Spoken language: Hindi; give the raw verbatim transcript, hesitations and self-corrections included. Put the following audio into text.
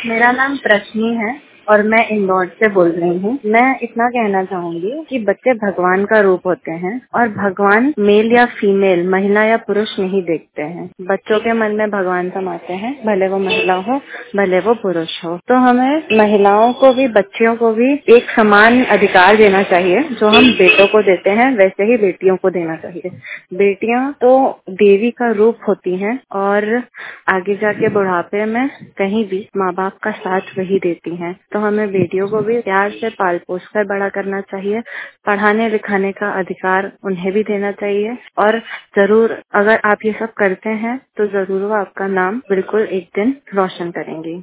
मेरा नाम प्रश्नी है और मैं इंदौर से बोल रही हूँ। मैं इतना कहना चाहूंगी कि बच्चे भगवान का रूप होते हैं और भगवान मेल या फीमेल, महिला या पुरुष नहीं देखते हैं। बच्चों के मन में भगवान समाते हैं, भले वो महिला हो भले वो पुरुष हो। तो हमें महिलाओं को भी, बच्चियों को भी एक समान अधिकार देना चाहिए। जो हम बेटों को देते हैं वैसे ही बेटियों को देना चाहिए। बेटियां तो देवी का रूप होती हैं और आगे जाके बुढ़ापे में कहीं भी माँ बाप का साथ वही देती हैं। तो हमें बेटियों को भी प्यार से पाल पोस कर बड़ा करना चाहिए। पढ़ाने लिखाने का अधिकार उन्हें भी देना चाहिए और जरूर अगर आप ये सब करते हैं तो जरूर वो आपका नाम बिल्कुल एक दिन रोशन करेंगी।